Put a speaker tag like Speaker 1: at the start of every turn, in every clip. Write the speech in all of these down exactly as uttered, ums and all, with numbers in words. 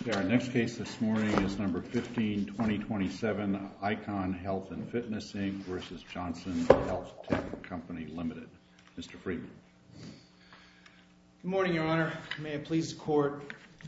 Speaker 1: Okay, our next case this morning is number fifteen twenty twenty-seven, Icon Health and Fitness, Incorporated versus Johnson Health Tech Company Limited. Mister Friedman.
Speaker 2: Good morning, Your Honor. May it please the Court.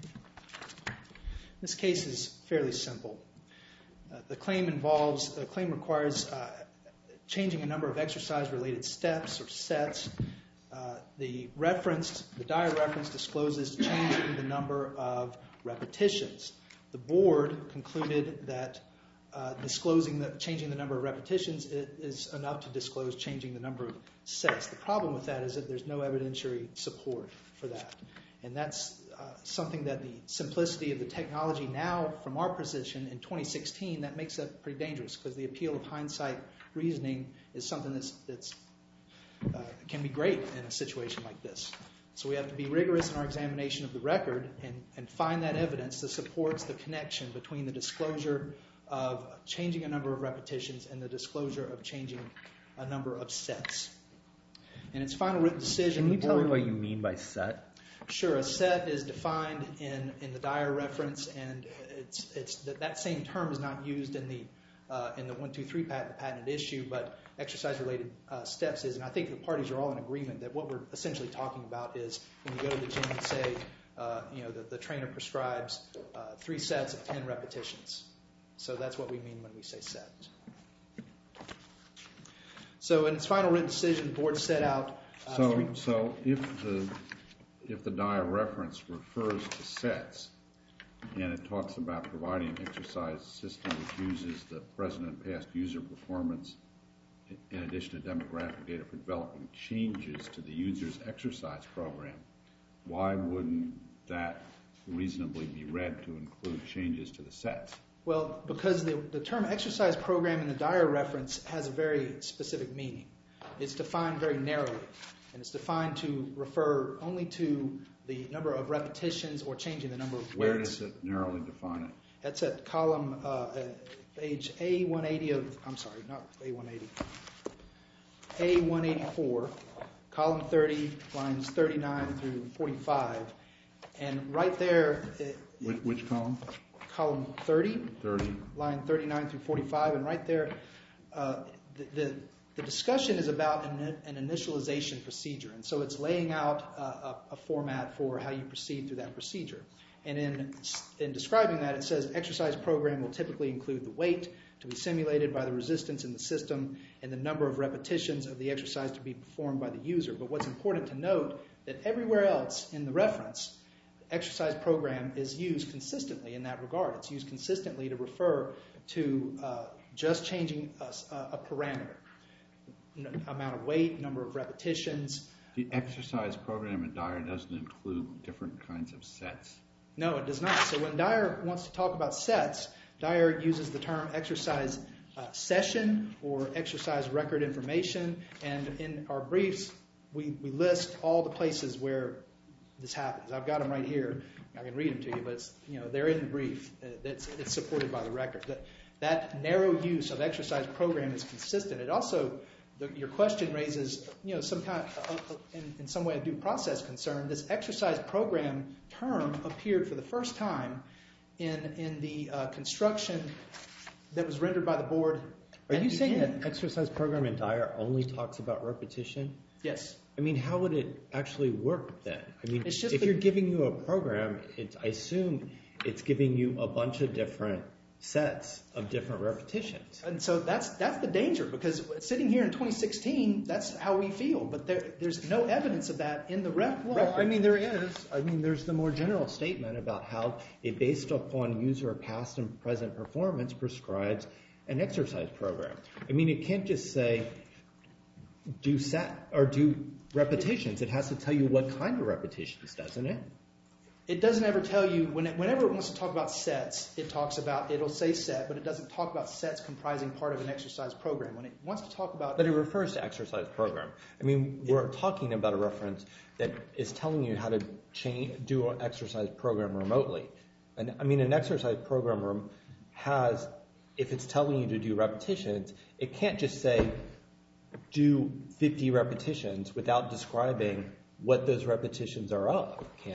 Speaker 2: This case is fairly simple. Uh, the claim involves, the claim requires uh, changing a number of exercise-related steps or sets. Uh, the reference, the Dyer reference discloses changing the number of repetitions. The board concluded that uh, disclosing the changing the number of repetitions is enough to disclose changing the number of sets. The problem with that is that there's no evidentiary support for that, and that's uh, something that the simplicity of the technology now, from our position in twenty sixteen, that makes that pretty dangerous because the appeal of hindsight reasoning is something that's that's uh, can be great in a situation like this. So we have to be rigorous in our examination of the record and, and find that evidence that supports the connection between the disclosure of changing a number of repetitions and the disclosure of changing a number of sets. In its final written decision,
Speaker 3: Can you
Speaker 2: the
Speaker 3: tell
Speaker 2: board,
Speaker 3: me what you mean by set?
Speaker 2: Sure, a set is defined in, in the Dyer reference, and it's it's that, that same term is not used in the uh, in the one two three patent, the patent issue, but exercise-related uh, steps is, and I think the parties are all in agreement that what we're essentially talking about is when you go to the gym and say, uh, you know, the, the trainer prescribes uh, three sets of ten repetitions. So that's what we mean when we say set. So in its final written decision, the board set out. Uh,
Speaker 1: So,
Speaker 2: three,
Speaker 1: so if the if the Dyer reference refers to sets and it talks about providing an exercise system which uses the present and past user performance in addition to demographic data for developing changes to the user's exercise program, why wouldn't that reasonably be read to include changes to the sets?
Speaker 2: Well, because the, the term exercise program in the Dyer reference has a very specific meaning. It's defined very narrowly, and it's defined to refer only to the number of repetitions or changing the number of weights.
Speaker 1: Where does it narrowly define it?
Speaker 2: That's at column, uh, page A one eighty of, I'm sorry, not A one eighty, A one eighty-four, column thirty, lines thirty-nine through forty-five. And right there, it,
Speaker 1: Which, which column?
Speaker 2: column thirty,
Speaker 1: thirty.
Speaker 2: line thirty-nine through forty-five, and right there, uh, the, the the discussion is about an, an initialization procedure, and so it's laying out a, a, a format for how you proceed through that procedure. And in in describing that, it says exercise program will typically include the weight to be simulated by the resistance in the system and the number of repetitions of the exercise to be performed by the user. But what's important to note that everywhere else in the reference, exercise program is used consistently in that regard. It's used consistently to refer to uh, just changing a, a parameter, N- amount of weight, number of repetitions.
Speaker 1: The exercise program in Dyer doesn't include different kinds of sets.
Speaker 2: No, it does not. So when Dyer wants to talk about sets, Dyer uses the term exercise uh, session or exercise record information, and in our briefs, we, we list all the places where this happens. I've got them right here. I can read them to you, but it's, you know, they're in the brief. It's, it's supported by the record. That, that narrow use of exercise program is consistent. It also, the, your question raises, you know, some kind of, uh, uh, in, in some way, a due process concern. This exercise program term appeared for the first time in in the uh, construction that was rendered by the board.
Speaker 3: Are you saying that exercise program in Dyer only talks about repetition?
Speaker 2: Yes.
Speaker 3: I mean, how would it actually work then? I mean,
Speaker 2: It's just
Speaker 3: if
Speaker 2: the-
Speaker 3: you're giving you a program, it's, I assume it's giving you a bunch of different sets of different repetitions.
Speaker 2: And so that's that's the danger, because sitting here in twenty sixteen, that's how we feel. But there, there's no evidence of that in the rep.
Speaker 3: Well,
Speaker 2: record.
Speaker 3: I mean, there is. I mean, there's the more general statement about how it, based upon user past and present performance, prescribes an exercise program. I mean, it can't just say do set or do repetitions. It has to tell you what kind of repetitions, doesn't it?
Speaker 2: It doesn't ever tell you, when it, whenever it wants to talk about sets, it talks about, it'll say set, but it doesn't talk about sets comprising part of an exercise program. When it wants to talk about...
Speaker 3: But it refers to exercise program. I mean, we're talking about a reference that is telling you how to change, do an exercise program remotely. And I mean, an exercise program has, if it's telling you to do repetitions, it can't just say do fifty repetitions without describing what those repetitions are of, can it?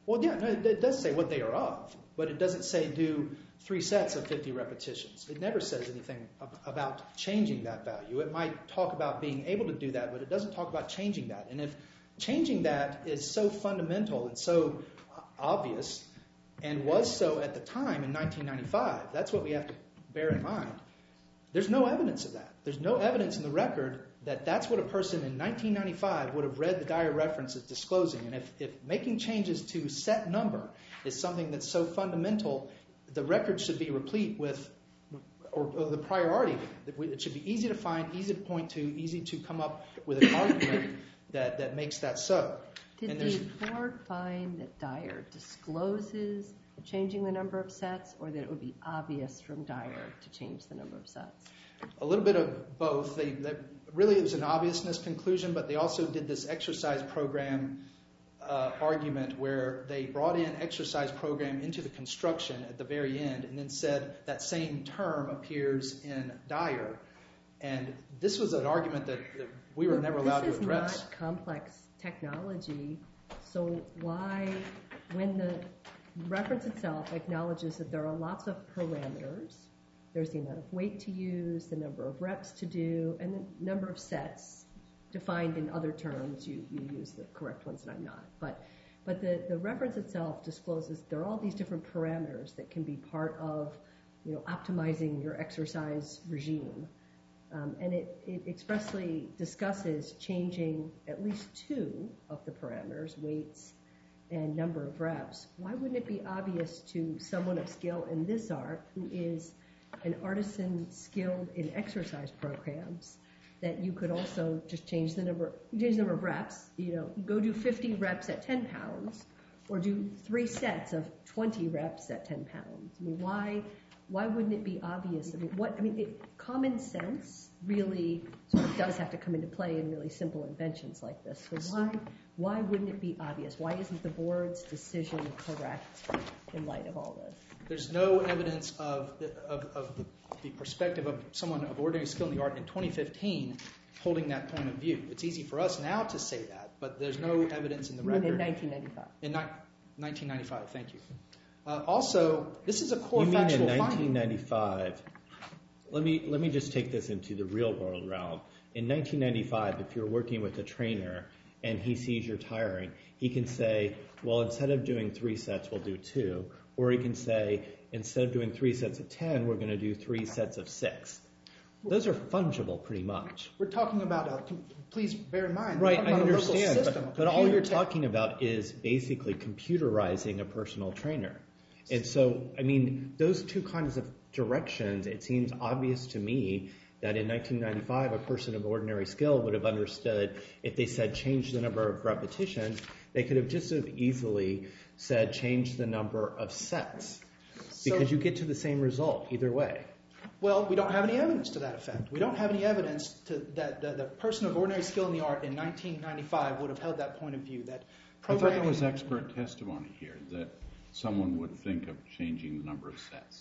Speaker 2: Well, yeah, no, it does say what they are of, but it doesn't say do three sets of fifty repetitions. It never says anything about changing that value. It might talk about being able to do that, but it doesn't talk about changing that. And if changing that is so fundamental and so obvious, and was so at the time in nineteen ninety-five, that's what we have to bear in mind. There's no evidence of that. There's no evidence in the record that that's what a person in nineteen ninety-five would have read the Dyer reference as disclosing. And if, if making changes to set number is something that's so fundamental, the record should be replete with, or, or the priority. It should be easy to find, easy to point to, easy to come up with an argument that, that makes that so.
Speaker 4: Did the board find that Dyer discloses changing the number of sets, or that it would be obvious from Dyer to change the number of sets?
Speaker 2: A little bit of both. They, they really, it was an obviousness conclusion, but they also did this exercise program uh, argument where they brought in exercise program into the construction at the very end and then said that same term appears in Dyer. And this was an argument that, that we were
Speaker 4: Well,
Speaker 2: never allowed to address.
Speaker 4: This is not complex technology, so why, when the reference itself acknowledges that there are lots of parameters, there's the amount of weight to use, the number of reps to do, and the number of sets defined in other terms. You, you use the correct ones and I'm not. But, but the, the reference itself discloses there are all these different parameters that can be part of, you know, optimizing your exercise regime. Um, and it, it expressly discusses changing at least two of the parameters, weights and number of reps. Why wouldn't it be obvious to someone of skill in this art who is an artisan skilled in exercise programs that you could also just change the number, change the number of reps, you know, go do fifty reps at ten pounds or do three sets of twenty reps at ten pounds? I mean, why, why wouldn't it be obvious? I mean, what, I mean, it, common sense really sort of does have to come into play in really simple inventions like this. So why, why wouldn't it be obvious? Why isn't the board's decision correct in light of all this?
Speaker 2: There's no evidence of, of, of the, the perspective of someone of ordinary skill in the art in twenty fifteen holding that point of view. It's easy for us now to say that, but there's no evidence in the record.
Speaker 4: In nineteen ninety-five.
Speaker 2: In ni- nineteen ninety-five, thank you. Uh, also, this is a core
Speaker 3: you
Speaker 2: factual
Speaker 3: mean in
Speaker 2: finding.
Speaker 3: nineteen ninety-five, let me, let me just take this into the real world realm. In nineteen ninety-five, if you're working with a trainer and he sees you're tiring, he can say, well, instead of doing three sets, we'll do two. Or he can say, instead of doing three sets of ten, we're going to do three sets of six. Those are fungible pretty much.
Speaker 2: We're talking about, a, please bear in mind,
Speaker 3: Right,
Speaker 2: we're
Speaker 3: I
Speaker 2: talking about
Speaker 3: understand,
Speaker 2: a local system,
Speaker 3: but, but all you're
Speaker 2: tech-
Speaker 3: talking about is basically computerizing a personal trainer. And so, I mean, those two kinds of directions, it seems obvious to me that in nineteen ninety-five, a person of ordinary skill would have understood if they said change the number of repetitions, they could have just as easily said change the number of sets. Because
Speaker 2: So-
Speaker 3: you get to the same result either way.
Speaker 2: Well, we don't have any evidence to that effect. We don't have any evidence to, that the, the person of ordinary skill in the art in nineteen ninety-five would have held that point of view. That
Speaker 1: I thought
Speaker 2: programming,
Speaker 1: there was expert testimony here that someone would think of changing the number of sets.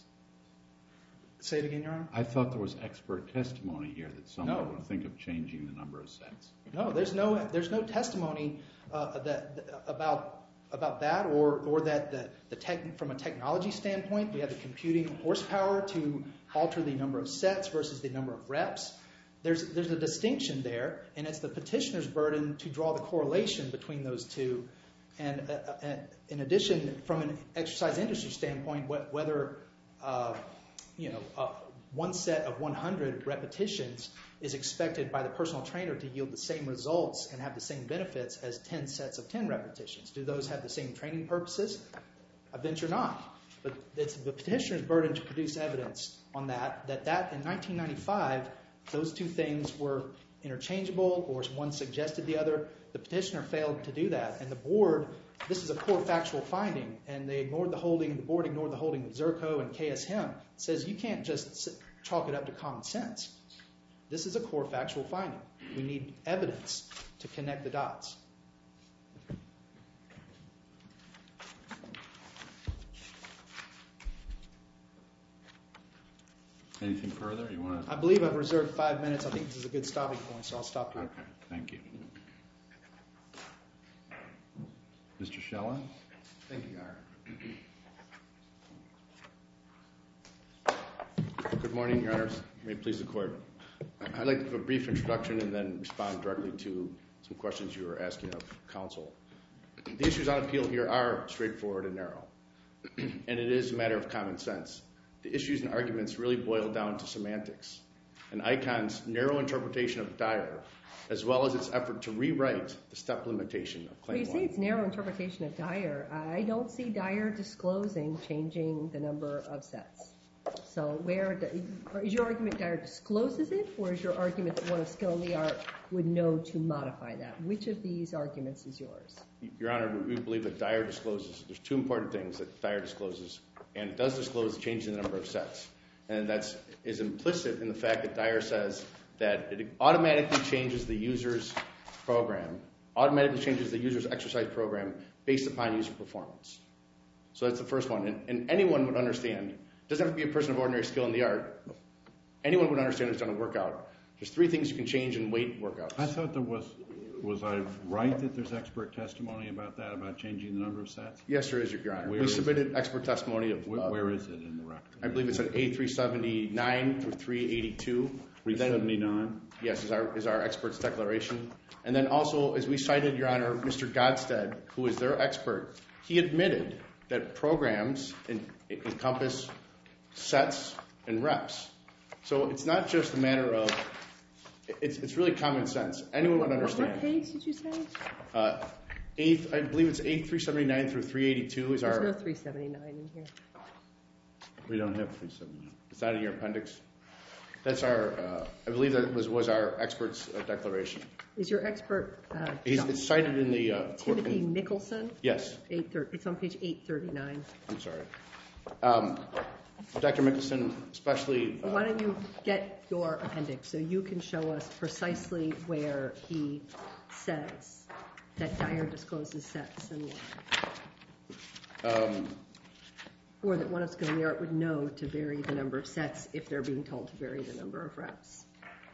Speaker 2: Say it again, Your Honor?
Speaker 1: I thought there was expert testimony here that someone
Speaker 2: No.
Speaker 1: would think of changing the number of sets.
Speaker 2: No, there's no there's no testimony uh, that, that about about that, or or that the, the tech, from a technology standpoint, we have the computing horsepower to alter the number of sets versus the number of reps. There's there's a distinction there, and it's the petitioner's burden to draw the correlation between those two. And uh, uh, in addition, from an exercise industry standpoint, wh- whether uh, you know uh, one set of one hundred repetitions is expected by the personal trainer to yield the same results and have the same benefits as ten sets of ten repetitions. Do those have the same training purposes? I venture not. But it's the petitioner's burden to produce evidence on that, that that in nineteen ninety-five, those two things were interchangeable or one suggested the other. The petitioner failed to do that. And the board, this is a core factual finding, and they ignored the holding, the board ignored the holding of Zerko and K S Hem. It says you can't just chalk it up to common sense. This is a core factual finding. We need evidence to connect the dots.
Speaker 1: Anything further? You want to?
Speaker 2: I believe I've reserved five minutes. I think this is a good stopping point, so I'll stop here.
Speaker 1: Okay, thank you. Mister Scheller?
Speaker 2: Thank
Speaker 5: morning, Your Honors. May it please the Court. I'd like to give a brief introduction and then respond directly to some questions you were asking of counsel. The issues on appeal here are straightforward and narrow, and it is a matter of common sense. The issues and arguments really boil down to semantics, and ICON's narrow interpretation of Dyer, as well as its effort to rewrite the step limitation of Claim
Speaker 4: Well, you
Speaker 5: one.
Speaker 4: say it's narrow interpretation of Dyer. I don't see Dyer disclosing changing the number of sets. So where is your argument Dyer discloses it, or is your argument that one of skill in the art would know to modify that? Which of these arguments is yours?
Speaker 5: Your Honor, we believe that Dyer discloses, there's two important things that Dyer discloses, and it does disclose changing the number of sets. And that is implicit in the fact that Dyer says that it automatically changes the user's program, automatically changes the user's exercise program based upon user performance. So that's the first one. And, and anyone would understand, it doesn't have to be a person of ordinary skill in the art, anyone would understand who's done a workout. There's three things you can change in weight workouts.
Speaker 1: I thought there was, was I right that there's expert testimony about that, about changing the number of sets?
Speaker 5: Yes, there is, Your Honor.
Speaker 1: Where
Speaker 5: we
Speaker 1: is
Speaker 5: submitted
Speaker 1: it?
Speaker 5: expert testimony of...
Speaker 1: Where,
Speaker 5: uh,
Speaker 1: where is it in the record?
Speaker 5: I believe it's at A three seventy-nine through three eighty-two.
Speaker 1: three seventy-nine?
Speaker 5: Yes, is our, is our expert's declaration. And then also, as we cited, Your Honor, Mister Godstead, who is their expert, he admitted that programs in, encompass sets and reps. So it's not just a matter of, it's, it's really common sense. Anyone would understand.
Speaker 4: What page did you say?
Speaker 5: Uh, eighth, I believe it's A three seventy-nine through three eighty-two is
Speaker 4: There's
Speaker 5: our...
Speaker 4: no three seventy-nine in here.
Speaker 1: We don't have three seventy-nine.
Speaker 5: It's not in your appendix. That's our, uh, I believe that was, was our expert's uh, declaration.
Speaker 4: Is your expert uh,
Speaker 5: He's, it's cited in the... Uh,
Speaker 4: Timothy
Speaker 5: in,
Speaker 4: Mickelson?
Speaker 5: Yes.
Speaker 4: Eight thir- it's on page eight thirty-nine.
Speaker 5: I'm sorry. Um, Doctor Mickelson, especially... Uh,
Speaker 4: Why don't you get your appendix so you can show us precisely where he says that Dyer discloses sets and why?
Speaker 5: Um,
Speaker 4: or that one of skill in the art would know to vary the number of sets if they're being told to vary the number of reps.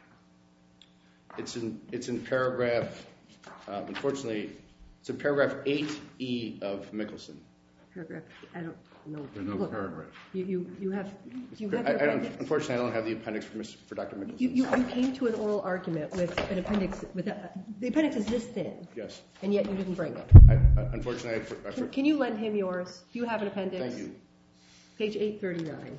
Speaker 5: it's in it's in paragraph, uh, unfortunately, it's in paragraph eight E of Mickelson.
Speaker 4: Paragraph, I don't know.
Speaker 1: There's no
Speaker 4: Look,
Speaker 1: paragraph.
Speaker 4: You, you, you have, you have
Speaker 5: I,
Speaker 4: your
Speaker 5: I don't,
Speaker 4: appendix?
Speaker 5: unfortunately, I don't have the appendix for, Mister for Doctor Mickelson.
Speaker 4: You, you, you came to an oral argument with an appendix, with a, the appendix is this thin,
Speaker 5: Yes.
Speaker 4: and yet you didn't bring it.
Speaker 5: I, I, unfortunately, I, for, I for,
Speaker 4: Can, can you lend him yours? Do you have an appendix?
Speaker 5: Thank you.
Speaker 4: Page eight thirty-nine.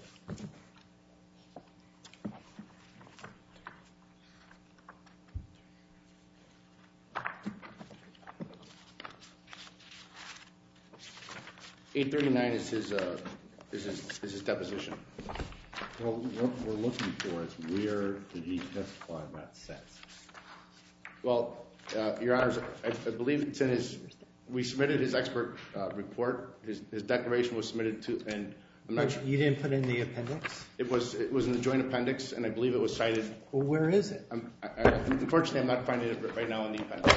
Speaker 5: eight thirty-nine is his, uh, is his, is his deposition.
Speaker 1: Well, what we're looking for is where did he testify about sets?
Speaker 5: Well, uh, Your Honors, I, I believe it's in his, we submitted his expert uh, report. His, his declaration was submitted to, and I'm not sure.
Speaker 3: You didn't put in the appendix?
Speaker 5: It was, it was in the joint appendix, and I believe it was cited.
Speaker 3: Well, where is it?
Speaker 5: I'm, I, I, unfortunately, I'm not finding it right now in the appendix.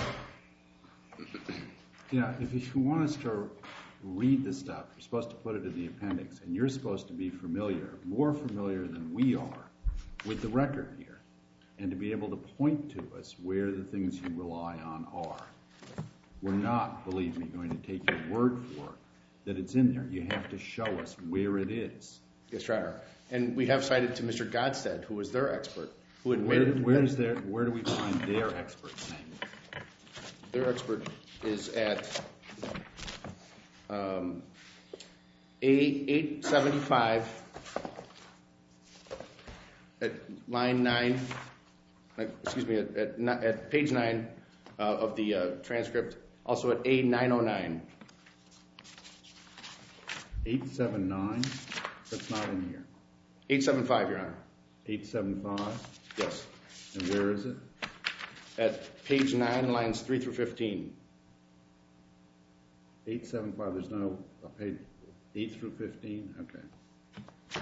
Speaker 1: Yeah, if you want us to read the stuff, you're supposed to put it in the appendix, and you're supposed to be familiar, more familiar than we are, with the record here, and to be able to point to us where the things you rely on are. We're not, believe me, going to take your word for it that it's in there. You have to show us where it is.
Speaker 5: Yes, Your Honor. And we have cited to Mister Godstead, who was their expert, who
Speaker 1: Where,
Speaker 5: admitted
Speaker 1: where
Speaker 5: that
Speaker 1: is there? Where do we find their expert's name?
Speaker 5: their expert is at um, A eight seventy-five at line nine, uh, excuse me, at, at, at page nine uh, of the uh, transcript, also at A nine oh nine.
Speaker 1: eight seven nine? That's not in here.
Speaker 5: eight seventy-five, Your Honor.
Speaker 1: eight seven five?
Speaker 5: Yes.
Speaker 1: And where is it?
Speaker 5: At page nine, lines three through fifteen.
Speaker 1: eight seven five, there's no uh, page eight through fifteen? Okay.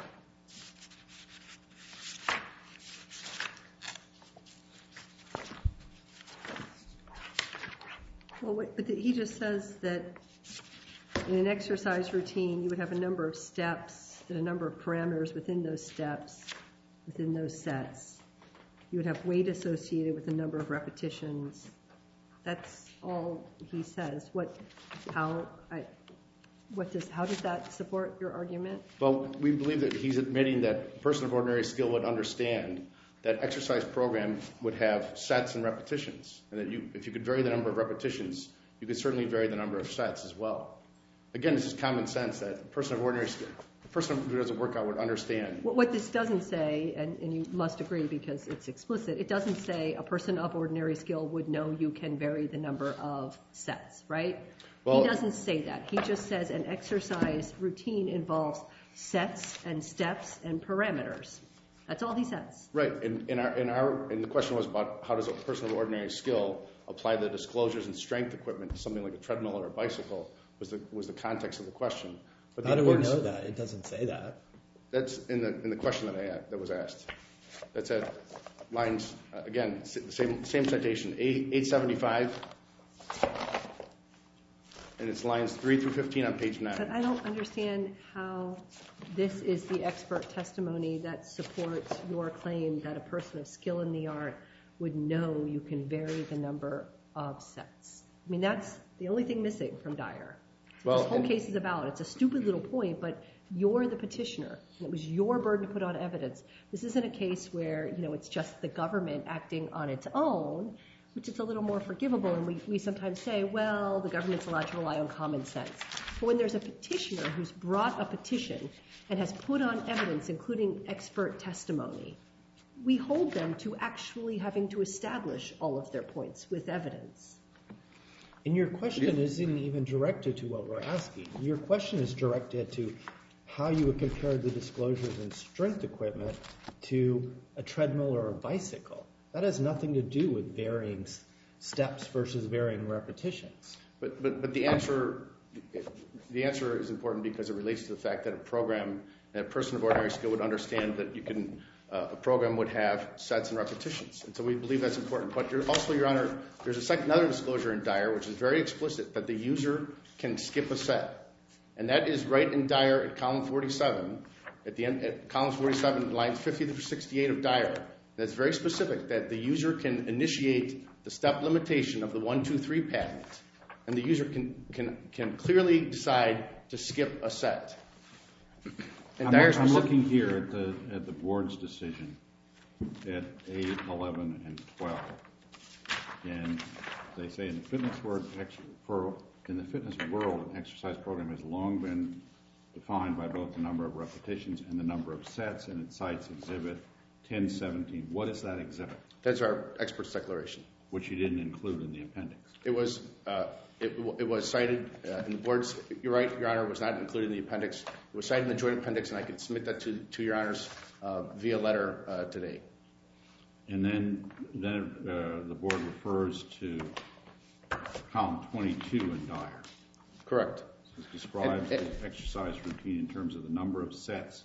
Speaker 4: Well, wait, but he just says that in an exercise routine, you would have a number of steps and a number of parameters within those steps, within those sets. You would have weight associated with a number of repetitions. That's all he says. What, how, I, What does, how does that support your argument?
Speaker 5: Well, we believe that he's admitting that a person of ordinary skill would understand that exercise program would have sets and repetitions, and that you, if you could vary the number of repetitions, you could certainly vary the number of sets as well. Again, this is common sense that a person of ordinary skill, a person who does a workout would understand.
Speaker 4: What this doesn't say, and, and you must agree because it's explicit, it doesn't say a person of ordinary skill would know you can vary the number of sets, right? Well, he doesn't say that. He just says an exercise routine involves sets and steps and parameters. That's all he says.
Speaker 5: Right. And, in our, in our, and the question was about how does a person of ordinary skill apply the disclosures and strength equipment to something like a treadmill or a bicycle was the, was the context of the question. But
Speaker 3: How
Speaker 5: the
Speaker 3: do we know that? It doesn't say that.
Speaker 5: That's in the in the question that I that was asked. That's at lines, uh, again, the same same citation, eight seventy-five, and it's lines three through fifteen on page nine.
Speaker 4: But I don't understand how this is the expert testimony that supports your claim that a person of skill in the art would know you can vary the number of sets. I mean, that's the only thing missing from Dyer. Well, this whole case is about. It's a stupid little point, but you're the petitioner, and it was your burden to put on evidence. This isn't a case where, you know, it's just the government acting on its own, which is a little more forgivable, and we, we sometimes say, well, the government's allowed to rely on common sense. But when there's a petitioner who's brought a petition and has put on evidence, including expert testimony, we hold them to actually having to establish all of their points with evidence.
Speaker 3: And your question isn't even directed to what we're asking. Your question is directed to how you would compare the disclosures and strength equipment to a treadmill or a bicycle. That has nothing to do with varying steps versus varying repetitions.
Speaker 5: But but but the answer the answer is important because it relates to the fact that a program, that a person of ordinary skill would understand that you can. Uh, a program would have sets and repetitions. And so we believe that's important. But you're also, Your Honor, there's a second, another disclosure in Dyer, which is very explicit, that the user can skip a set. And that is right in Dyer at column forty-seven, at the end, at column forty-seven, lines fifty through sixty-eight of Dyer. That's very specific, that the user can initiate the step limitation of the one, two, three patent. And the user can, can, can clearly decide to skip a set.
Speaker 1: I'm, I'm looking here at the at the board's decision at eight, eleven, and twelve, and they say in the fitness world, for in the fitness world, an exercise program has long been defined by both the number of repetitions and the number of sets, and it cites Exhibit ten seventeen. What is that exhibit?
Speaker 5: That's our expert's declaration,
Speaker 1: which you didn't include in the appendix.
Speaker 5: It was. Uh, It, it was cited uh, in the board's, you're right, Your Honor, it was not included in the appendix. It was cited in the joint appendix, and I can submit that to, to Your Honors uh, via letter uh, today.
Speaker 1: And then, then uh, the board refers to column twenty-two in Dyer.
Speaker 5: Correct.
Speaker 1: It describes and, and, the exercise routine in terms of the number of sets.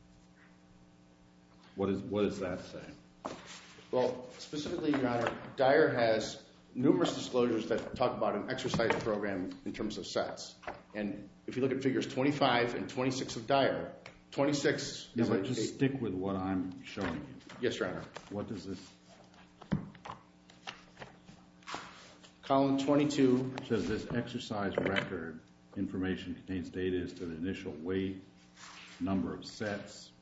Speaker 1: What, is, what does that say?
Speaker 5: Well, specifically, Your Honor, Dyer has numerous disclosures that talk about an exercise program in terms of sets. And if you look at figures twenty-five and twenty-six of Dyer, twenty-six
Speaker 1: yeah,
Speaker 5: is
Speaker 1: but
Speaker 5: a,
Speaker 1: just
Speaker 5: a,
Speaker 1: stick with what I'm showing you.
Speaker 5: Yes, Your Honor.
Speaker 1: What does this?
Speaker 5: Column twenty-two
Speaker 1: says this exercise record information contains data as to the initial weight, number of sets.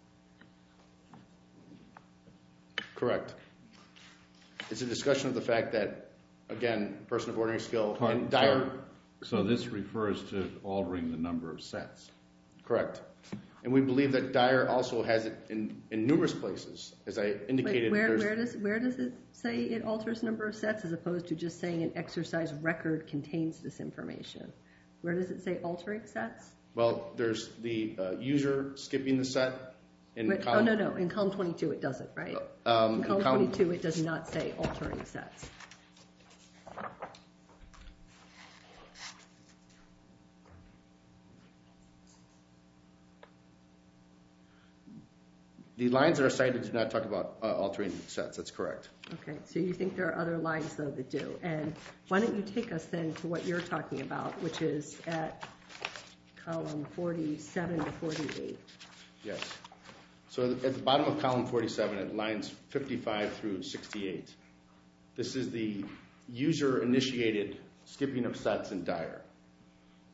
Speaker 5: Correct. It's a discussion of the fact that, again, person of ordinary skill and Dyer.
Speaker 1: So this refers to altering the number of sets.
Speaker 5: Correct. And we believe that Dyer also has it in, in numerous places, as I indicated.
Speaker 4: Wait, where, where does where does it say it alters number of sets as opposed to just saying an exercise record contains this information? Where does it say altering sets?
Speaker 5: Well, there's the uh, user skipping the set. In
Speaker 4: Wait,
Speaker 5: column,
Speaker 4: oh, no, no. In column twenty-two, it doesn't, right?
Speaker 5: Um,
Speaker 4: in column
Speaker 5: in column,
Speaker 4: twenty-two, it does not say altering sets.
Speaker 5: The lines that are cited do not talk about uh, altering sets. That's correct.
Speaker 4: Okay, so you think there are other lines, though, that do. And why don't you take us then to what you're talking about, which is at column forty-seven to forty-eight.
Speaker 5: Yes. So at the bottom of column forty-seven, at lines fifty-five through sixty-eight, this is the user-initiated skipping of sets in Dyer.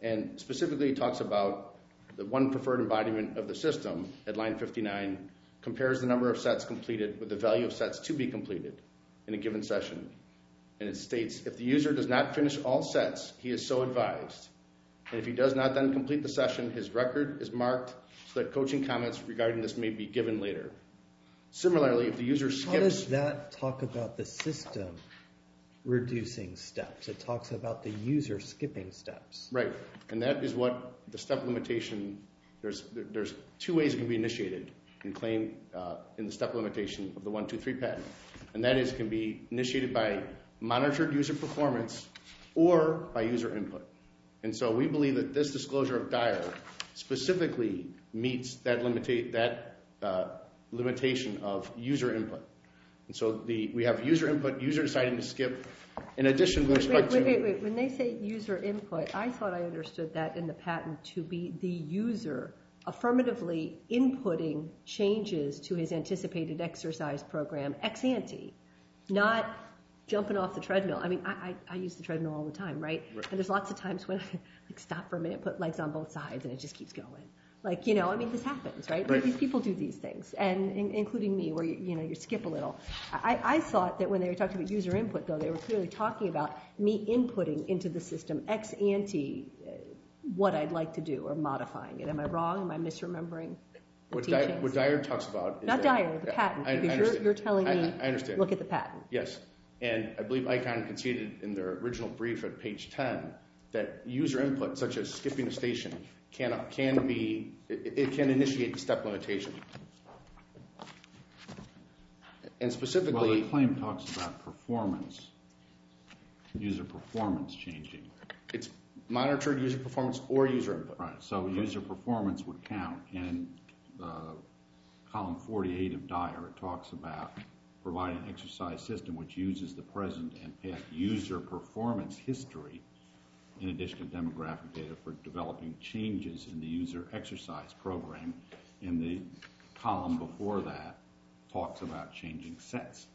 Speaker 5: And specifically it talks about the one preferred embodiment of the system at line fifty-nine compares the number of sets completed with the value of sets to be completed in a given session. And it states, if the user does not finish all sets, he is so advised. And if he does not then complete the session, his record is marked so that coaching comments regarding this may be given later. Similarly, if the user skips...
Speaker 3: How does that talk about the system reducing steps? It talks about the user skipping steps.
Speaker 5: Right, and that is what the step limitation, there's there's two ways it can be initiated in claim uh, in the step limitation of the one two three patent. And that is can be initiated by monitored user performance or by user input. And so we believe that this disclosure of Dyer specifically meets that, limita- that uh, limitation of user input. And so the, we have user input, user deciding to skip. In addition, with respect
Speaker 4: wait,
Speaker 5: to...
Speaker 4: Wait, wait, wait. When they say user input, I thought I understood that in the patent to be the user affirmatively inputting changes to his anticipated exercise program ex ante, not jumping off the treadmill. I mean, I, I, I use the treadmill all the time, right? right? And there's lots of times when I like stop for a minute, put legs on both sides, and it just keeps going. Like, you know, I mean, this happens, right?
Speaker 5: right.
Speaker 4: These people do these things, and in, including me, where, you, you know, you skip a little. I, I thought that when they were talking about user input, though, they were clearly talking about me inputting into the system ex ante uh, what I'd like to do or modifying it. Am I wrong? Am I misremembering the
Speaker 5: What,
Speaker 4: teachings?
Speaker 5: Dyer, what Dyer talks about is
Speaker 4: Not
Speaker 5: that,
Speaker 4: Dyer, the
Speaker 5: yeah,
Speaker 4: patent,
Speaker 5: I,
Speaker 4: because
Speaker 5: I
Speaker 4: you're, you're telling
Speaker 5: I,
Speaker 4: me,
Speaker 5: I understand.
Speaker 4: Look at the patent.
Speaker 5: Yes, and I believe ICON conceded in their original brief at page ten that user input, such as skipping a station, can, can be, it, it can initiate the step limitation. And specifically...
Speaker 1: Well, the claim talks about performance, user performance changing.
Speaker 5: It's monitored user performance or user input.
Speaker 1: Right, so user performance would count. In uh, column forty-eight of Dyer, it talks about providing an exercise system which uses the present and past user performance history in addition to demographic data for developing changes in the user exercise program. And the column before that talks about changing sets.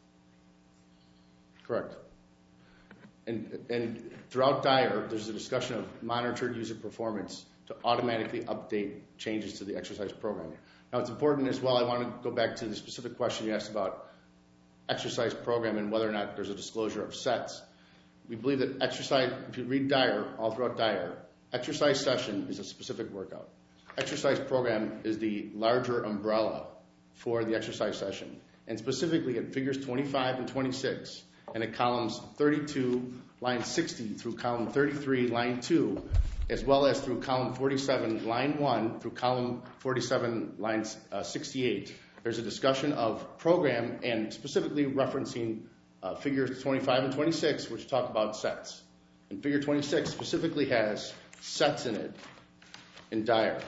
Speaker 5: Correct. And, and throughout Dyer, there's a discussion of monitored user performance to automatically update changes to the exercise program. Now, it's important as well, I want to go back to the specific question you asked about exercise program and whether or not there's a disclosure of sets. We believe that exercise, if you read Dyer, all throughout Dyer, exercise session is a specific workout. Exercise program is the larger umbrella for the exercise session. And specifically at figures twenty-five and twenty-six, and at columns thirty-two, line sixty, through column thirty-three, line two, as well as through column forty-seven, line one, through column forty-seven, line uh, sixty-eight, there's a discussion of program and specifically referencing uh, figures twenty-five and twenty-six, which talk about sets. And figure twenty-six specifically has sets in it in Dyer.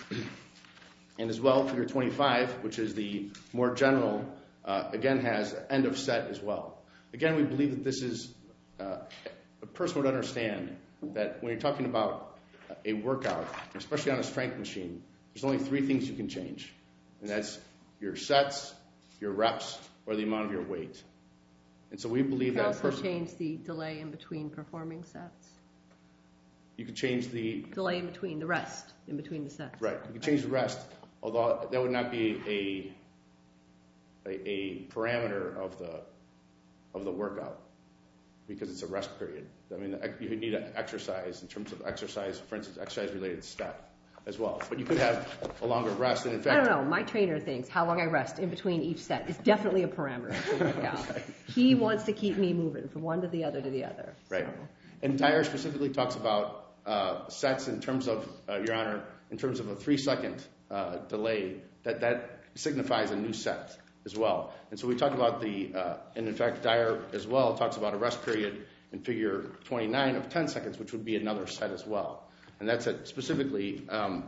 Speaker 5: And as well, figure twenty-five, which is the more general, uh, again has end of set as well. Again, we believe that this is, uh, a person would understand that when you're talking about a workout, especially on a strength machine, there's only three things you can change. And that's your sets, your reps, or the amount of your weight. And so we believe
Speaker 4: You can
Speaker 5: that...
Speaker 4: also
Speaker 5: person,
Speaker 4: change the delay in between performing sets.
Speaker 5: You could change the...
Speaker 4: Delay in between, the rest in between the sets.
Speaker 5: Right, you could change the rest, although that would not be a, a, a parameter of the, of the workout, because it's a rest period. I mean, you would need an exercise in terms of exercise, for instance, exercise-related step as well. But you could have a longer rest, and in fact...
Speaker 4: I don't know. My trainer thinks how long I rest in between each set is definitely a parameter for workout. Right. He wants to keep me moving from one to the other to the other.
Speaker 5: Right.
Speaker 4: So.
Speaker 5: And Dyer specifically talks about uh, sets in terms of, uh, Your Honor, in terms of a three-second uh, delay, that that signifies a new set as well. And so we talk about the, uh, and in fact, Dyer as well talks about a rest period in figure twenty-nine of ten seconds, which would be another set as well. And that's it specifically. Um,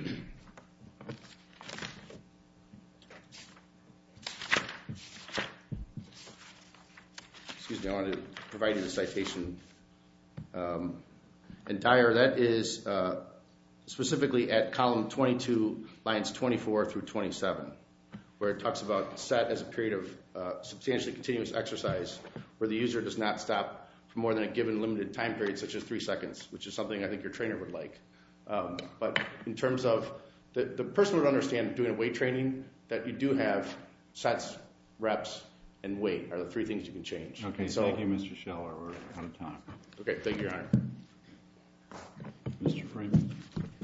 Speaker 5: excuse me, I wanted to provide you the citation. Um, and Dyer, that is uh, specifically at column twenty-two, lines twenty-four through twenty-seven, where it talks about set as a period of uh, substantially continuous exercise where the user does not stop for more than a given limited time period, such as three seconds, which is something I think your trainer would like. Um, but in terms of the, the person would understand doing a weight training that you do have sets, reps, and weight are the three things you can change.
Speaker 1: Okay,
Speaker 5: so,
Speaker 1: thank you, Mister Scheller. We're out of time.
Speaker 5: Okay, thank you, Your Honor.
Speaker 1: Mister Freeman.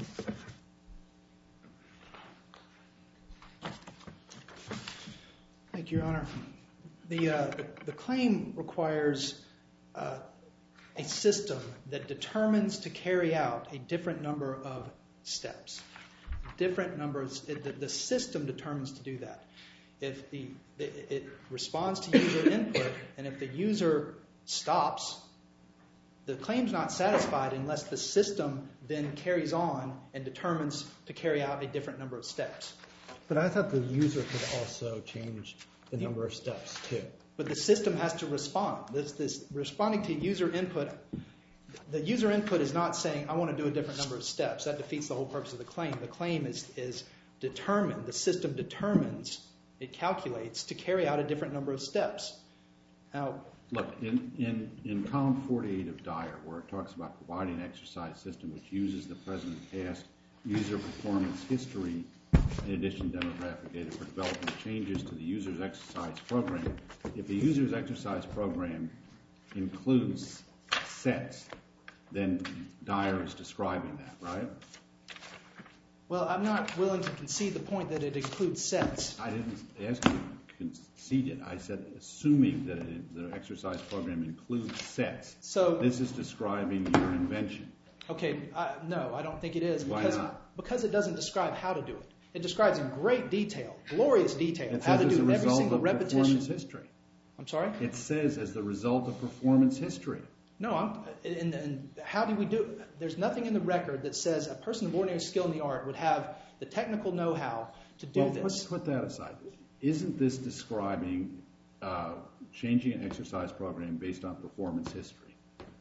Speaker 2: Thank you, Your Honor. The, uh, the, the claim requires uh, a system that determines to carry out a different number of steps. Different numbers, it, the, the system determines to do that. If the, the it responds to user input, and if the user stops, the claim's not satisfied unless the system then carries on and determines to carry out a different number of steps.
Speaker 3: But I thought the user could also change the number of steps too.
Speaker 2: But the system has to respond. This, this responding to user input, the user input is not saying, I want to do a different number of steps. That defeats the whole purpose of the claim. The claim is, is determined, the system determines, it calculates to carry out a different number of steps. Now,
Speaker 1: look, in, in, in column forty-eight of Dyer, where it talks about providing an exercise system which uses the present and past user performance history in addition to demographic data for developing changes to the user's exercise program, if the user's exercise program includes sets, then Dyer is describing that, right?
Speaker 2: well, I'm not willing to concede the point that it includes sets.
Speaker 1: I didn't ask you to concede it. I said assuming that it, the exercise program includes sets.
Speaker 2: So
Speaker 1: this is describing your invention.
Speaker 2: Okay, I, no, I don't think it is.
Speaker 1: Why
Speaker 2: Because,
Speaker 1: not?
Speaker 2: because it doesn't describe how to do it. It describes in great detail, glorious detail,
Speaker 1: It
Speaker 2: how
Speaker 1: says
Speaker 2: to
Speaker 1: as a
Speaker 2: do every
Speaker 1: result
Speaker 2: single
Speaker 1: of performance
Speaker 2: repetition.
Speaker 1: history.
Speaker 2: I'm sorry?
Speaker 1: It says as the result of performance history.
Speaker 2: No, I'm, and, and how do we do it? There's nothing in the record that says a person of ordinary skill in the art would have the technical know-how to do
Speaker 1: well,
Speaker 2: this.
Speaker 1: Put, put that aside. Isn't this describing uh, changing an exercise program based on performance history?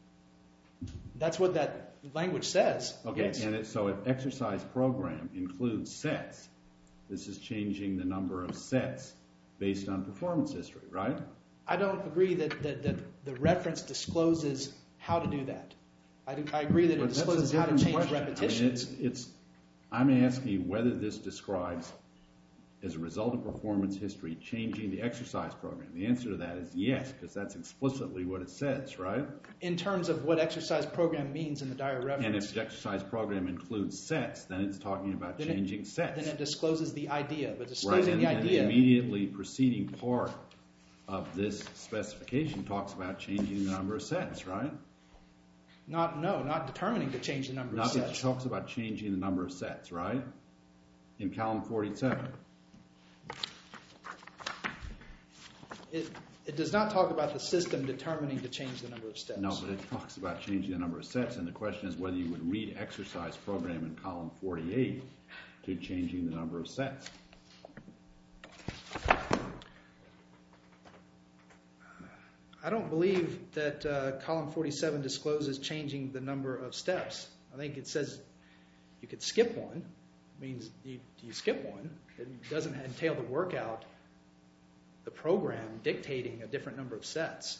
Speaker 2: That's what that language says.
Speaker 1: Okay,
Speaker 2: Yes.
Speaker 1: and it, so if exercise program includes sets, this is changing the number of sets based on performance history, right?
Speaker 2: I don't agree that, that, that the reference discloses how to do that. I, do, I agree that it
Speaker 1: But that's a
Speaker 2: discloses how to
Speaker 1: different
Speaker 2: change
Speaker 1: question. I mean,
Speaker 2: repetitions.
Speaker 1: it's, it's, I'm asking you whether this describes, as a result of performance history, changing the exercise program. The answer to that is yes, because that's explicitly what it says, right?
Speaker 2: In terms of what exercise program means in the Dyer reference.
Speaker 1: And if the exercise program includes sets, then it's talking about
Speaker 2: Then it-
Speaker 1: changing sets.
Speaker 2: Then it discloses the idea. But
Speaker 1: right,
Speaker 2: disclosing
Speaker 1: and,
Speaker 2: the
Speaker 1: and
Speaker 2: idea.
Speaker 1: the immediately preceding part of this specification talks about changing the number of sets, right?
Speaker 2: Not no, not determining to change the number
Speaker 1: Not,
Speaker 2: of
Speaker 1: it
Speaker 2: sets.
Speaker 1: talks about changing the number of sets, right? In column forty-seven.
Speaker 2: It, it does not talk about the system determining to change the number of steps.
Speaker 1: No, but it talks about changing the number of sets, and the question is whether you would read exercise program in column forty-eight to changing the number of sets.
Speaker 2: I don't believe that uh, column forty-seven discloses changing the number of steps. I think it says you could skip one. It means you, you skip one. It doesn't entail the workout, the program dictating a different number of sets.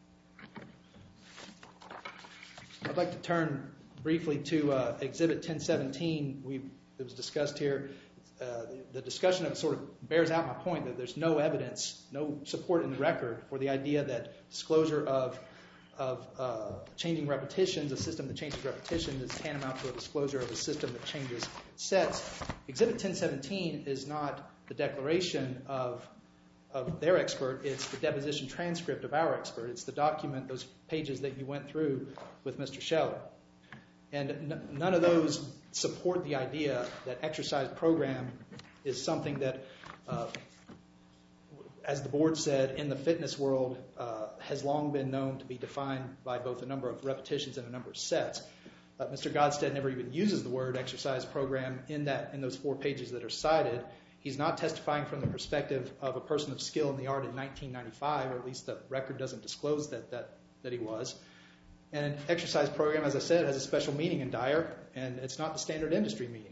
Speaker 2: I'd like to turn briefly to uh, Exhibit ten seventeen. We, it was discussed here. Uh, the, the discussion of it sort of bears out my point that there's no evidence, no support in the record for the idea that disclosure of, of uh, changing repetitions, a system that changes repetitions, is tantamount to a disclosure of a system that changes sets. Exhibit ten seventeen is not the declaration of of their expert, it's the deposition transcript of our expert. It's the document, those pages that you went through with Mister Scheller. And n- none of those support the idea that exercise program is something that, uh, as the board said, in the fitness world, uh, has long been known to be defined by both a number of repetitions and a number of sets. Uh, Mister Godstead never even uses the word exercise program in that in those four pages that are cited. He's not testifying from the perspective of a person of skill in the art in nineteen ninety-five, or at least the record doesn't disclose that that, that he was. And an exercise program, as I said, has a special meaning in Dyer, and it's not the standard industry meaning.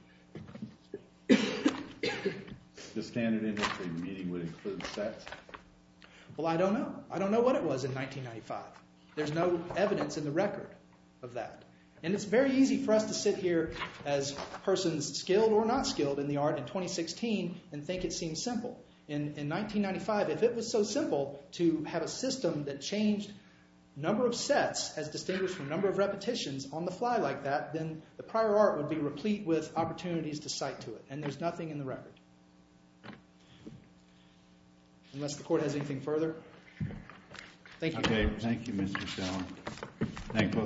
Speaker 1: The standard industry meaning would include sets?
Speaker 2: Well, I don't know. I don't know what it was in nineteen ninety-five. There's no evidence in the record of that. And it's very easy for us to sit here as persons skilled or not skilled in the art in twenty sixteen and think it seems simple. In, in nineteen ninety-five, if it was so simple to have a system that changed number of sets as distinguished from number of repetitions on the fly like that, then the prior art would be replete with opportunities to cite to it. And there's nothing in the record. Unless the court has anything further. Thank you.
Speaker 1: Okay, thank you, Mister Seller. Thank both